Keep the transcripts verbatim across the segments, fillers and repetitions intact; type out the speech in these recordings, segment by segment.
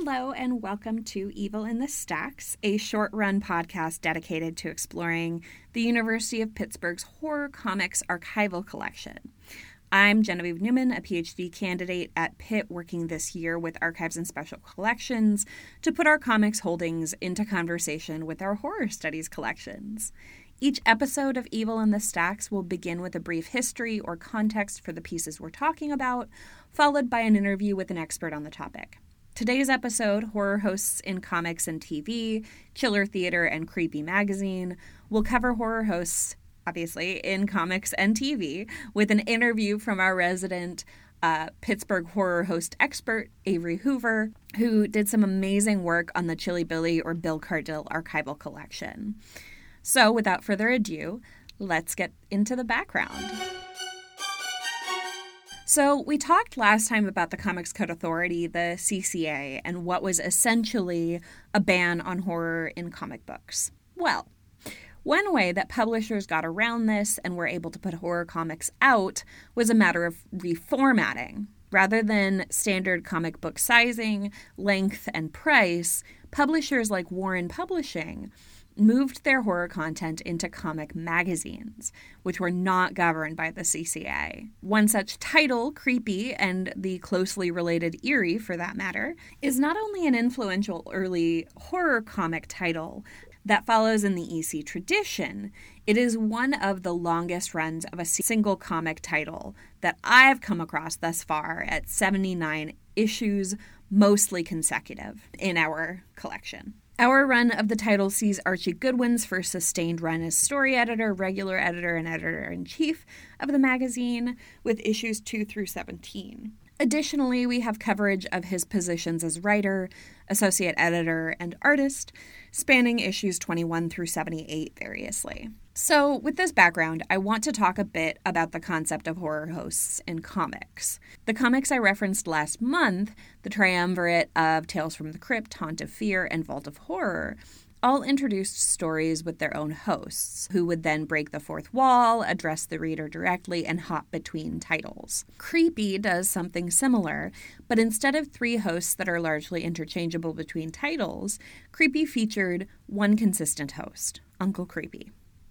Hello and welcome to Evil in the Stacks, a short-run podcast dedicated to exploring the University of Pittsburgh's horror comics archival collection. I'm Genevieve Newman, a P H D candidate at Pitt working this year with Archives and Special Collections to put our comics holdings into conversation with our horror studies collections. Each episode of Evil in the Stacks will begin with a brief history or context for the pieces we're talking about, followed by an interview with an expert on the topic. Today's episode, Horror Hosts in Comics and T V, Killer Theater, and Creepy Magazine, will cover horror hosts, obviously, in comics and T V, with an interview from our resident uh, Pittsburgh horror host expert, Avery Hoover, who did some amazing work on the Chilly Billy or Bill Cardill archival collection. So, without further ado, let's get into the background. So we talked last time about the Comics Code Authority, the C C A, and what was essentially a ban on horror in comic books. Well, one way that publishers got around this and were able to put horror comics out was a matter of reformatting. Rather than standard comic book sizing, length, and price, publishers like Warren Publishing moved their horror content into comic magazines, which were not governed by the C C A. One such title, Creepy, and the closely related Eerie, for that matter, is not only an influential early horror comic title that follows in the E C tradition, it is one of the longest runs of a single comic title that I've come across thus far at seventy-nine issues, mostly consecutive, in our collection. Our run of the title sees Archie Goodwin's first sustained run as story editor, regular editor, and editor-in-chief of the magazine, with issues two through seventeen. Additionally, we have coverage of his positions as writer, associate editor, and artist, spanning issues twenty-one through seventy-eight variously. So, with this background, I want to talk a bit about the concept of horror hosts in comics. The comics I referenced last month, the triumvirate of Tales from the Crypt, Haunt of Fear, and Vault of Horror, all introduced stories with their own hosts, who would then break the fourth wall, address the reader directly, and hop between titles. Creepy does something similar, but instead of three hosts that are largely interchangeable between titles, Creepy featured one consistent host, Uncle Creepy.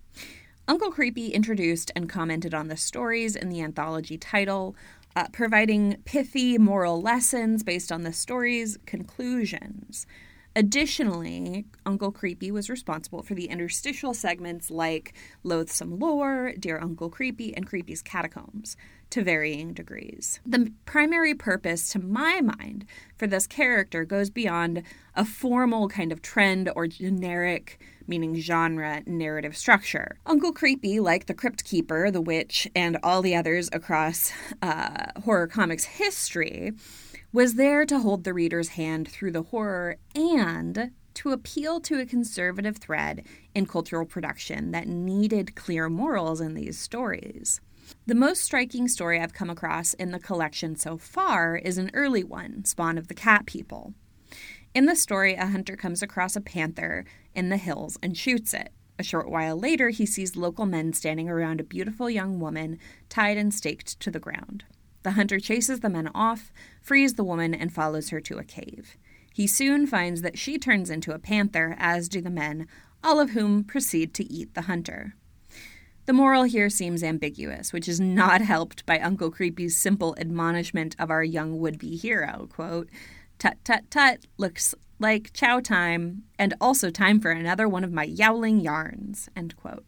Uncle Creepy introduced and commented on the stories in the anthology title, uh, providing pithy moral lessons based on the story's conclusions. Additionally, Uncle Creepy was responsible for the interstitial segments like Loathsome Lore, Dear Uncle Creepy, and Creepy's Catacombs, to varying degrees. The primary purpose, to my mind, for this character goes beyond a formal kind of trend or generic, meaning genre, narrative structure. Uncle Creepy, like the Crypt Keeper, the Witch, and all the others across uh, horror comics history, was there to hold the reader's hand through the horror and to appeal to a conservative thread in cultural production that needed clear morals in these stories. The most striking story I've come across in the collection so far is an early one, Spawn of the Cat People. In the story, a hunter comes across a panther in the hills and shoots it. A short while later, he sees local men standing around a beautiful young woman tied and staked to the ground. The hunter chases the men off, frees the woman, and follows her to a cave. He soon finds that she turns into a panther, as do the men, all of whom proceed to eat the hunter. The moral here seems ambiguous, which is not helped by Uncle Creepy's simple admonishment of our young would-be hero, quote, "Tut, tut, tut, looks like chow time, and also time for another one of my yowling yarns," end quote.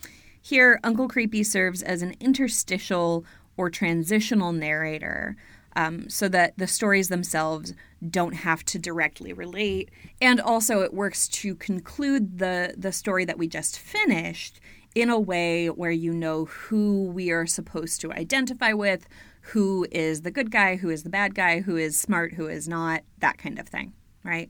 Here, Uncle Creepy serves as an interstitial or transitional narrator, um, so that the stories themselves don't have to directly relate. And also it works to conclude the, the story that we just finished in a way where you know who we are supposed to identify with, who is the good guy, who is the bad guy, who is smart, who is not, that kind of thing, right?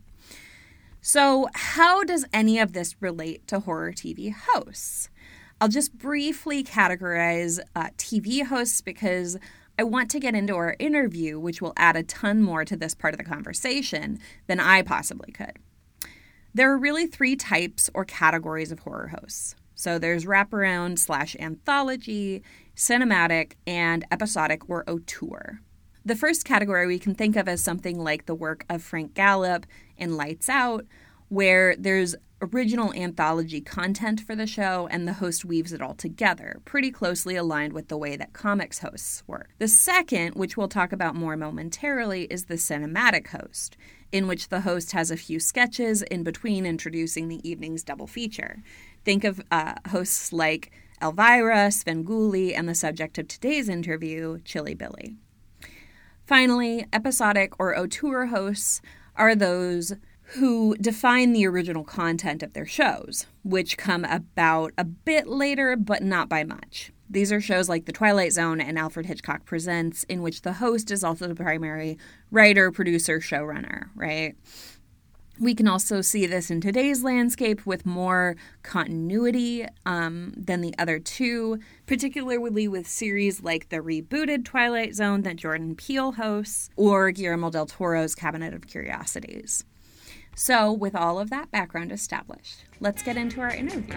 So how does any of this relate to horror T V hosts? I'll just briefly categorize uh, T V hosts because I want to get into our interview, which will add a ton more to this part of the conversation than I possibly could. There are really three types or categories of horror hosts. So there's wraparound slash anthology, cinematic, and episodic or auteur. The first category we can think of as something like the work of Frank Gallup in Lights Out, where there's original anthology content for the show and the host weaves it all together, pretty closely aligned with the way that comics hosts work. The second, which we'll talk about more momentarily, is the cinematic host, in which the host has a few sketches in between introducing the evening's double feature. Think of uh, hosts like Elvira, Svengoolie, and the subject of today's interview, Chilly Billy. Finally, episodic or auteur hosts are those who define the original content of their shows, which come about a bit later, but not by much. These are shows like The Twilight Zone and Alfred Hitchcock Presents, in which the host is also the primary writer, producer, showrunner, right? We can also see this in today's landscape with more continuity um, than the other two, particularly with series like the rebooted Twilight Zone that Jordan Peele hosts, or Guillermo del Toro's Cabinet of Curiosities. So, with all of that background established, let's get into our interview.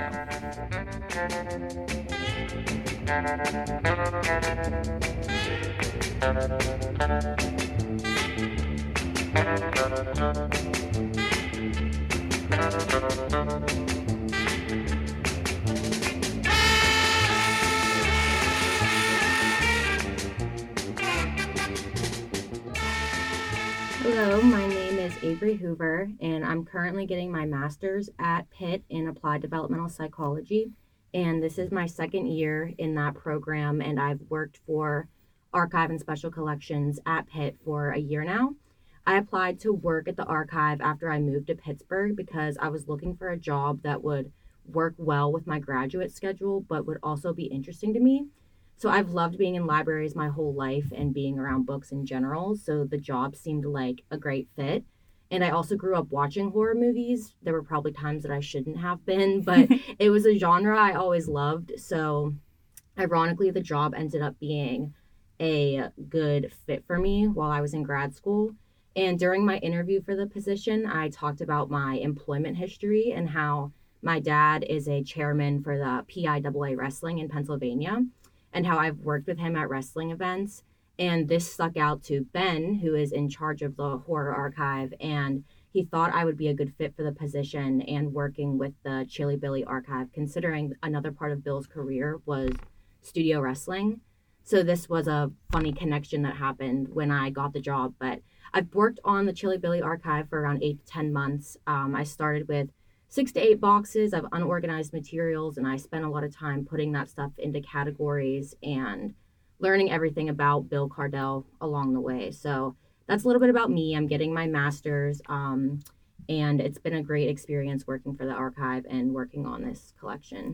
Hello, my name is Avery Hoover, and I'm currently getting my master's at Pitt in Applied Developmental Psychology, and this is my second year in that program, and I've worked for Archive and Special Collections at Pitt for a year now. I applied to work at the archive after I moved to Pittsburgh because I was looking for a job that would work well with my graduate schedule, but would also be interesting to me. So I've loved being in libraries my whole life and being around books in general, so the job seemed like a great fit. And I also grew up watching horror movies. There were probably times that I shouldn't have been, but it was a genre I always loved. So ironically, the job ended up being a good fit for me while I was in grad school. And during my interview for the position, I talked about my employment history and how my dad is a chairman for the P I A A wrestling in Pennsylvania, and how I've worked with him at wrestling events. And this stuck out to Ben, who is in charge of the horror archive, and he thought I would be a good fit for the position and working with the Chilly Billy archive, considering another part of Bill's career was studio wrestling. So this was a funny connection that happened when I got the job. But I've worked on the Chilly Billy archive for around eight to ten months. Um, I started with six to eight boxes of unorganized materials, and I spent a lot of time putting that stuff into categories and learning everything about Bill Cardell along the way. So that's a little bit about me. I'm getting my master's, um, and it's been a great experience working for the archive and working on this collection.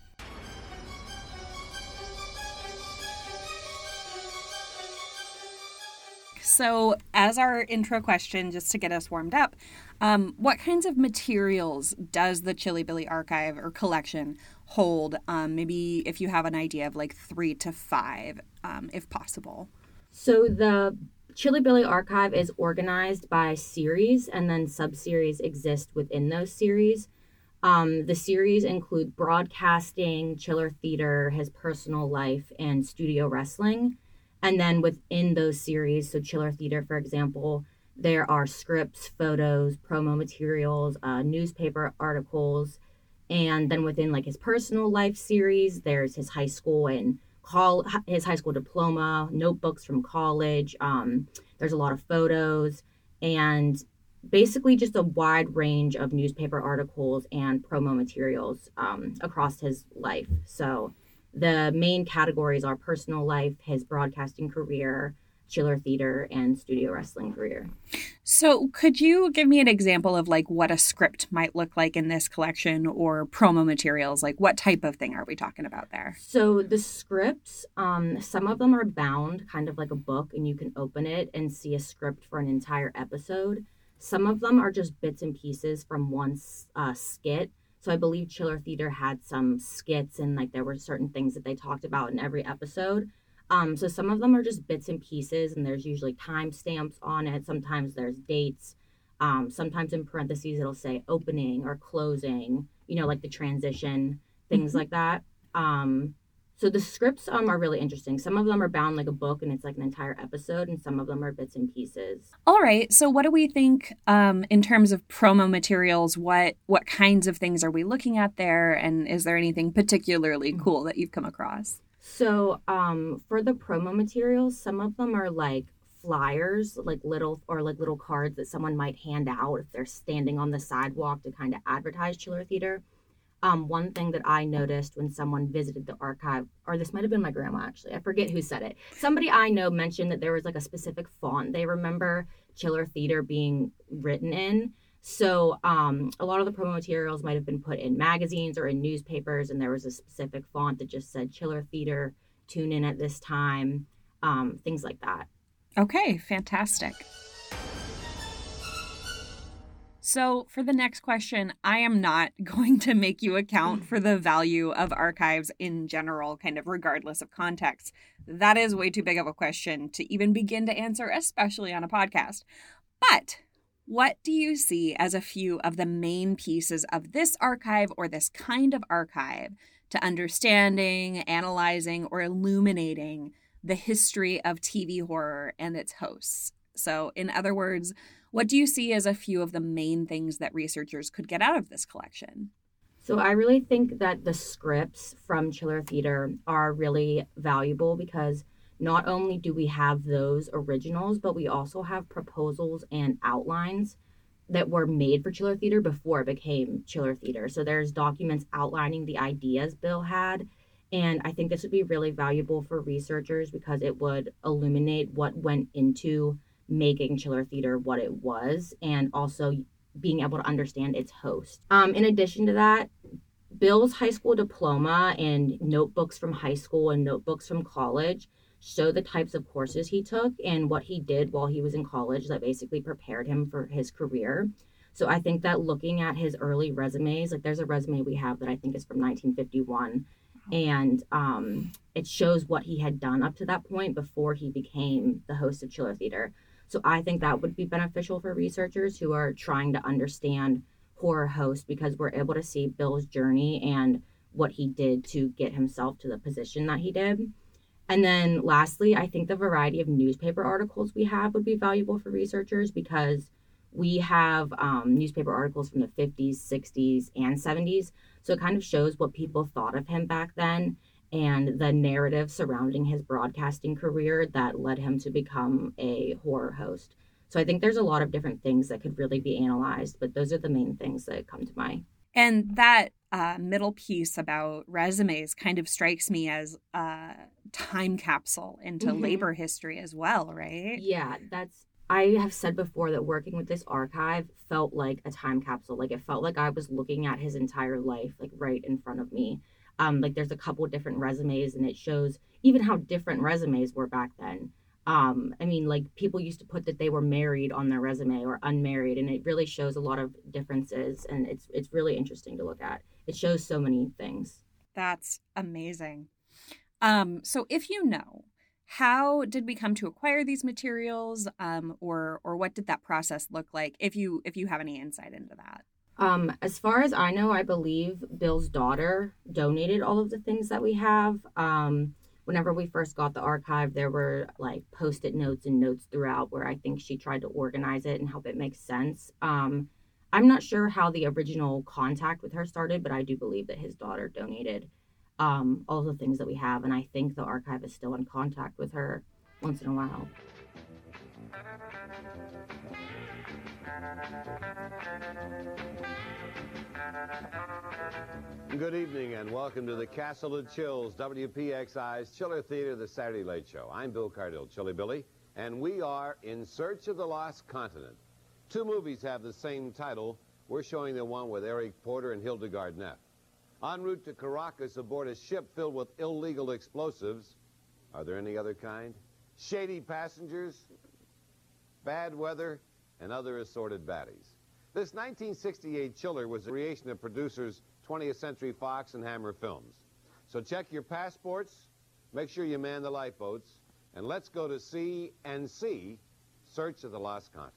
So as our intro question, just to get us warmed up, um, what kinds of materials does the Chilly Billy archive or collection hold? Um, maybe if you have an idea of like three to five, um, if possible. So the Chilly Billy archive is organized by series, and then sub-series exist within those series. Um, the series include broadcasting, chiller theater, his personal life, and studio wrestling. And then within those series, so Chiller Theater, for example, there are scripts, photos, promo materials, uh, newspaper articles. And then within like his personal life series, there's his high school and call his high school diploma, notebooks from college. Um, there's a lot of photos and basically just a wide range of newspaper articles and promo materials um, across his life. So the main categories are personal life, his broadcasting career, chiller theater, and studio wrestling career. So could you give me an example of like what a script might look like in this collection, or promo materials? Like what type of thing are we talking about there? So the scripts, um, some of them are bound kind of like a book, and you can open it and see a script for an entire episode. Some of them are just bits and pieces from one uh, skit. So I believe Chiller Theater had some skits, and like there were certain things that they talked about in every episode. Um, so some of them are just bits and pieces, and there's usually timestamps on it. Sometimes there's dates. Um, sometimes in parentheses it'll say opening or closing, you know, like the transition, things mm-hmm. like that. Um, So the scripts um, are really interesting. Some of them are bound like a book and it's like an entire episode, and some of them are bits and pieces. All right. So what do we think um, in terms of promo materials? What what kinds of things are we looking at there? And is there anything particularly cool that you've come across? So um, for the promo materials, some of them are like flyers, like little or like little cards that someone might hand out if they're standing on the sidewalk to kind of advertise Chiller Theater. Um, one thing that I noticed when someone visited the archive, or this might have been my grandma actually, I forget who said it. Somebody I know mentioned that there was like a specific font they remember Chiller Theater being written in. So um, a lot of the promo materials might have been put in magazines or in newspapers, and there was a specific font that just said Chiller Theater, tune in at this time, um, things like that. Okay, fantastic. So for the next question, I am not going to make you account for the value of archives in general, kind of regardless of context. That is way too big of a question to even begin to answer, especially on a podcast. But what do you see as a few of the main pieces of this archive or this kind of archive to understanding, analyzing, or illuminating the history of T V horror and its hosts? So in other words, what do you see as a few of the main things that researchers could get out of this collection? So I really think that the scripts from Chiller Theater are really valuable because not only do we have those originals, but we also have proposals and outlines that were made for Chiller Theater before it became Chiller Theater. So there's documents outlining the ideas Bill had. And I think this would be really valuable for researchers because it would illuminate what went into making Chiller Theater what it was, and also being able to understand its host. Um, in addition to that, Bill's high school diploma and notebooks from high school and notebooks from college show the types of courses he took and what he did while he was in college that basically prepared him for his career. So I think that looking at his early resumes, like there's a resume we have that I think is from nineteen fifty-one, and um, it shows what he had done up to that point before he became the host of Chiller Theater. So I think that would be beneficial for researchers who are trying to understand horror host, because we're able to see Bill's journey and what he did to get himself to the position that he did. And then lastly, I think the variety of newspaper articles we have would be valuable for researchers because we have um, newspaper articles from the fifties, sixties, and seventies. So it kind of shows what people thought of him back then and the narrative surrounding his broadcasting career that led him to become a horror host. So I think there's a lot of different things that could really be analyzed, but those are the main things that come to mind. And that uh, middle piece about resumes kind of strikes me as a time capsule into mm-hmm. labor history as well, right? Yeah, that's, I have said before that working with this archive felt like a time capsule. Like it felt like I was looking at his entire life, like right in front of me. Um, like there's a couple different resumes and it shows even how different resumes were back then. Um, I mean, like people used to put that they were married on their resume or unmarried, and it really shows a lot of differences, and it's it's really interesting to look at. It shows so many things. That's amazing. Um, so if you know, how did we come to acquire these materials, um, or or what did that process look like? If you if you have any insight into that. Um, as far as I know, I believe Bill's daughter donated all of the things that we have. Um, whenever we first got the archive, there were like post-it notes and notes throughout where I think she tried to organize it and help it make sense. Um, I'm not sure how the original contact with her started, but I do believe that his daughter donated um, all the things that we have. And I think the archive is still in contact with her once in a while. Good evening and welcome to the Castle of Chills, W P X I's Chiller Theater, the Saturday Late Show. I'm Bill Cardill, Chilly Billy, and we are In Search of the Lost Continent. Two movies have the same title. We're showing the one with Eric Porter and Hildegard Neff. En route to Caracas aboard a ship filled with illegal explosives. Are there any other kind? Shady passengers, bad weather, and other assorted baddies. This nineteen sixty-eight Chiller was a creation of producers twentieth Century Fox and Hammer Films. So check your passports, make sure you man the lifeboats, and let's go to sea and see Search of the Lost Continent.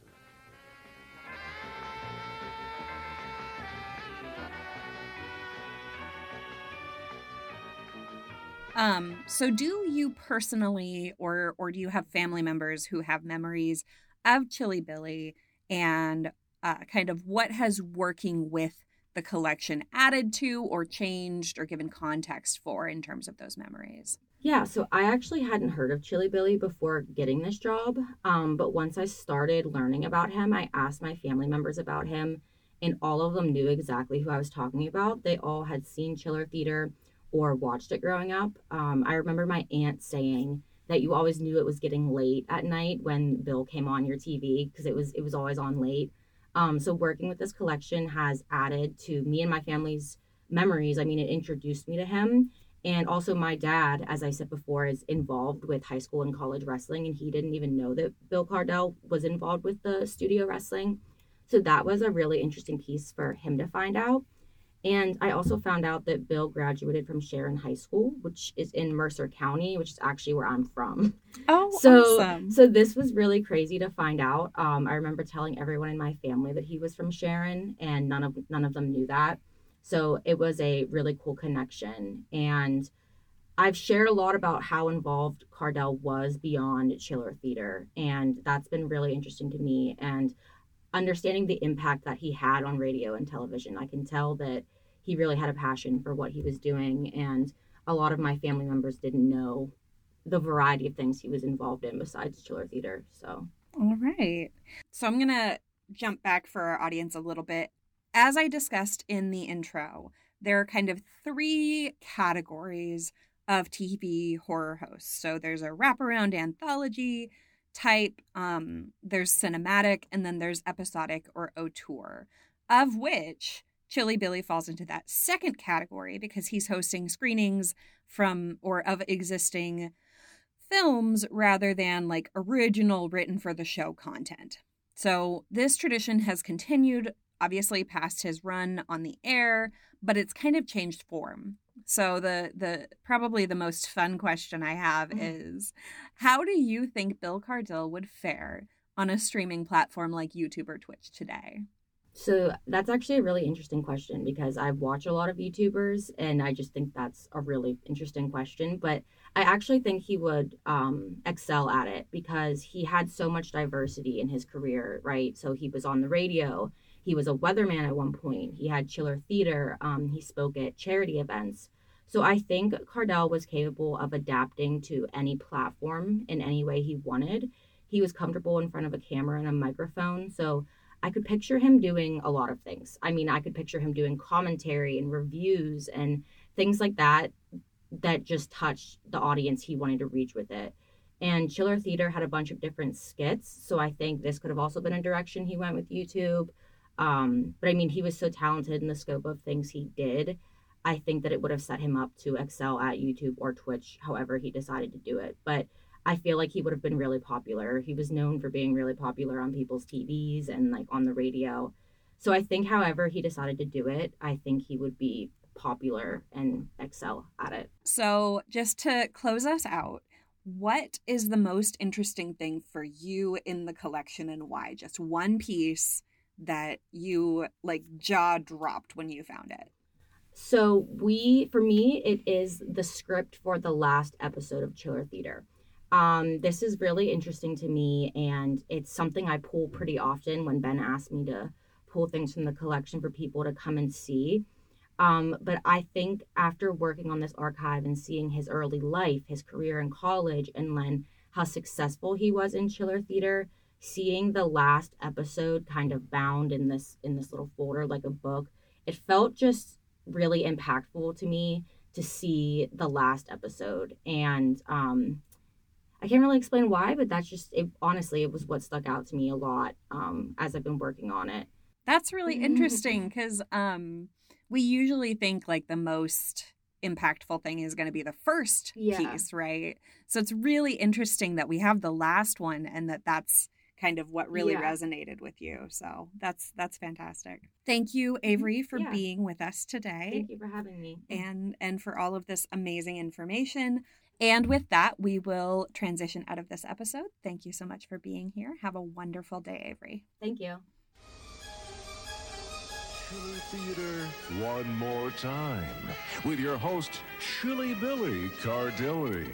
Um, so do you personally, or or do you have family members who have memories of Chilly Billy, and uh, kind of what has working with the collection added to or changed or given context for in terms of those memories? Yeah, so I actually hadn't heard of Chilly Billy before getting this job. Um, but once I started learning about him, I asked my family members about him, and all of them knew exactly who I was talking about. They all had seen Chiller Theater or watched it growing up. Um, I remember my aunt saying that you always knew it was getting late at night when Bill came on your T V because it was it was always on late. Um, so working with this collection has added to me and my family's memories. I mean, it introduced me to him. And also my dad, as I said before, is involved with high school and college wrestling, and he didn't even know that Bill Cardell was involved with the studio wrestling. So that was a really interesting piece for him to find out. And I also found out that Bill graduated from Sharon High School, which is in Mercer County, which is actually where I'm from. Oh, so, awesome. So this was really crazy to find out. Um, I remember telling everyone in my family that he was from Sharon, and none of none of them knew that. So it was a really cool connection. And I've shared a lot about how involved Cardell was beyond Chiller Theater, and that's been really interesting to me. And understanding the impact that he had on radio and television, I can tell that he really had a passion for what he was doing, and a lot of my family members didn't know the variety of things he was involved in besides Chiller Theater. So, all right. So I'm going to jump back for our audience a little bit. As I discussed in the intro, there are kind of three categories of T V horror hosts. So there's a wraparound anthology type, um, there's cinematic, and then there's episodic or auteur, of which Chilly Billy falls into that second category because he's hosting screenings from or of existing films rather than like original written for the show content. So this tradition has continued, obviously, past his run on the air, but it's kind of changed form. So the the probably the most fun question I have mm-hmm. is, how do you think Bill Cardell would fare on a streaming platform like YouTube or Twitch today? So that's actually a really interesting question because I've watched a lot of YouTubers and I just think that's a really interesting question. But I actually think he would um, excel at it because he had so much diversity in his career, right? So he was on the radio. He was a weatherman at one point. He had Chiller Theater. Um, he spoke at charity events. So I think Cardell was capable of adapting to any platform in any way he wanted. He was comfortable in front of a camera and a microphone. So I could picture him doing a lot of things. I mean, I could picture him doing commentary and reviews and things like that that just touched the audience he wanted to reach with it. And Chiller Theater had a bunch of different skits. So I think this could have also been a direction he went with YouTube. Um, but I mean, he was so talented in the scope of things he did. I think that it would have set him up to excel at YouTube or Twitch, however he decided to do it. But I feel like he would have been really popular. He was known for being really popular on people's T Vs and like on the radio. So I think however he decided to do it, I think he would be popular and excel at it. So just to close us out, what is the most interesting thing for you in the collection and why? Just one piece that you like jaw dropped when you found it. So we, for me, it is the script for the last episode of Chiller Theater. Um, this is really interesting to me, and it's something I pull pretty often when Ben asked me to pull things from the collection for people to come and see. Um, but I think after working on this archive and seeing his early life, his career in college, and then how successful he was in Chiller Theater, seeing the last episode kind of bound in this in this little folder like a book, it felt just really impactful to me to see the last episode. And um, I can't really explain why, but that's just, it, honestly, it was what stuck out to me a lot um, as I've been working on it. That's really interesting because um, we usually think like the most impactful thing is going to be the first yeah. piece, right? So it's really interesting that we have the last one and that that's kind of what really yeah. resonated with you. So that's that's fantastic. Thank you, Avery, for yeah. being with us today. Thank you for having me. And and for all of this amazing information. And with that, we will transition out of this episode. Thank you so much for being here. Have a wonderful day, Avery. Thank you. Chiller Theater one more time with your host, Chilly Billy Cardilli.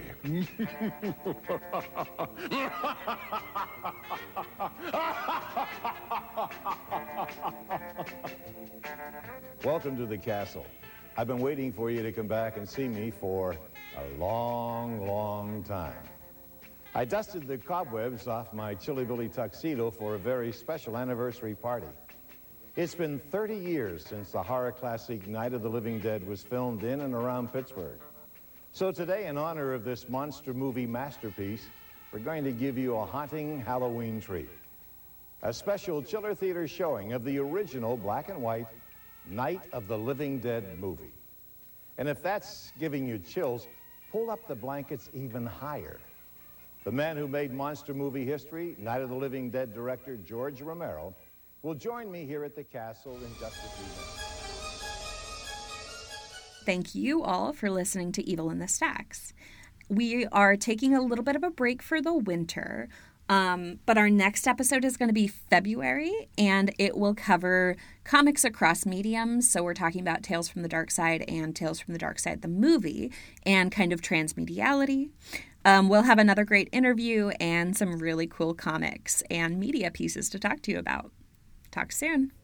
Welcome to the castle. I've been waiting for you to come back and see me for a long, long time. I dusted the cobwebs off my Chilly Billy tuxedo for a very special anniversary party. It's been thirty years since the horror classic Night of the Living Dead was filmed in and around Pittsburgh. So today, in honor of this monster movie masterpiece, we're going to give you a haunting Halloween treat. A special Chiller Theater showing of the original black and white Night of the Living Dead movie. And if that's giving you chills, pull up the blankets even higher. The man who made monster movie history, Night of the Living Dead director George Romero, will join me here at the castle in just a few minutes. Thank you all for listening to Evil in the Stacks. We are taking a little bit of a break for the winter, um, but our next episode is going to be February, and it will cover comics across mediums. So we're talking about Tales from the Dark Side and Tales from the Dark Side, the movie, and kind of transmediality. Um, we'll have another great interview and some really cool comics and media pieces to talk to you about. Talk soon.